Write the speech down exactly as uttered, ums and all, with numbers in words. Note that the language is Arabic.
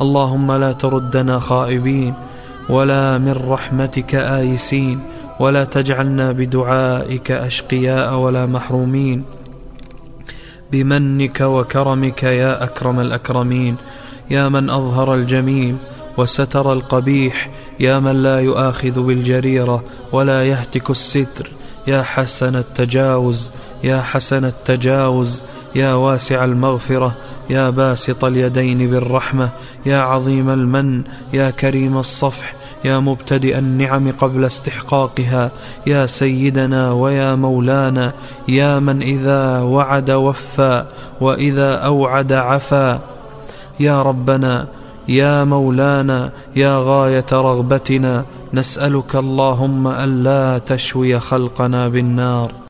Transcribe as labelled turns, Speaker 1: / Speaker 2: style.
Speaker 1: اللهم لا تردنا خائبين ولا من رحمتك آيسين، ولا تجعلنا بدعائك أشقياء ولا محرومين، بمنك وكرمك يا أكرم الأكرمين، يا من أظهر الجميل وستر القبيح، يا من لا يؤاخذ بالجريرة ولا يهتك الستر، يا حسن التجاوز يا حسن التجاوز، يا واسع المغفرة، يا باسط اليدين بالرحمة، يا عظيم المن، يا كريم الصفح، يا مبتدئ النعم قبل استحقاقها، يا سيدنا ويا مولانا، يا من إذا وعد وفى وإذا أوعد عفا، يا ربنا يا مولانا يا غاية رغبتنا، نسألك اللهم ألا تشوي خلقنا بالنار.